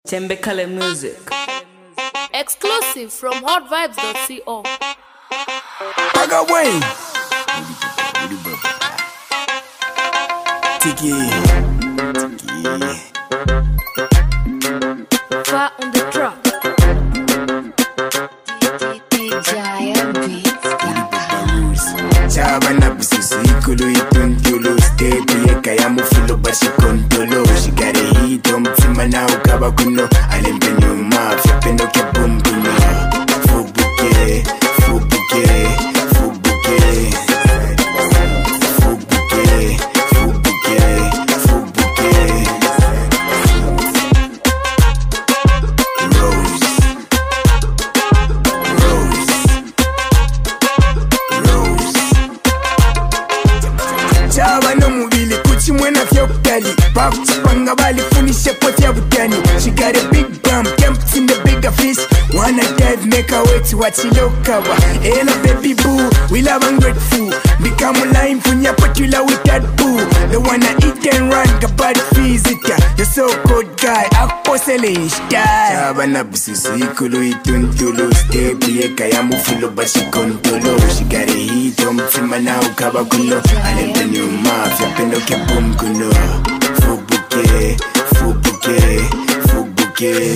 Tembekale music. Exclusive from hotvibes.co. Agaway. Tiki. Far on the track. Chavana bususu ikulu ituntulu Stepu yeka ya mufulo bashi kontolo She got a hit on mfima na ukaba kuno Alempe nyuma fyapendo kia bumbuno Fubuke, fubuke, fubuke Fubuke, fubuke, fubuke Rose Chava no mubili kuchimwena fyokali Pakuchipanga bali funishe poti ya butani She got a big bump, camps in the bigger fish Wanna dive, make her way to what she look cover Ella baby boo, we love and grateful Become a line, funya potula with that boo The wanna eat and run, kabadi physica You're so cold guy, akposele ishtai Chava na bususu ikulu ituntulu Step yeka ya mufulo bashi kontolo She got a hit on mfima na ukaba kuno Alempe nyuma, fyapendo kia bumkuno Fubuke, fubuke, fubuke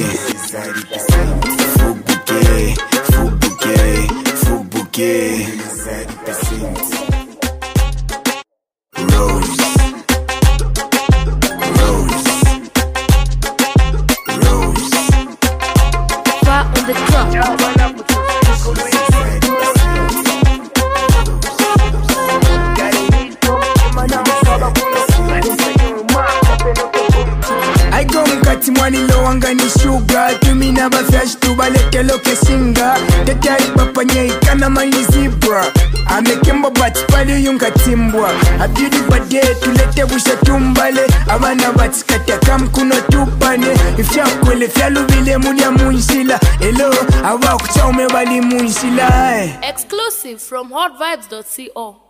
Fubuke, fubuke, fubuke Rose Far on the track. I go mkati mwani lo wanga ni sugar Tumina bafyash tubaleke loke singa Tetari papa nye ikana mani zebra Amekembo bati pali yunga timbwa Abidi bade tulete busha tumbale Abana bati kataka mkuno tupane Ifya kwele fya lubile mulia munshila Elo awa kuchaume bali munshila Exclusive from hotvibes.co.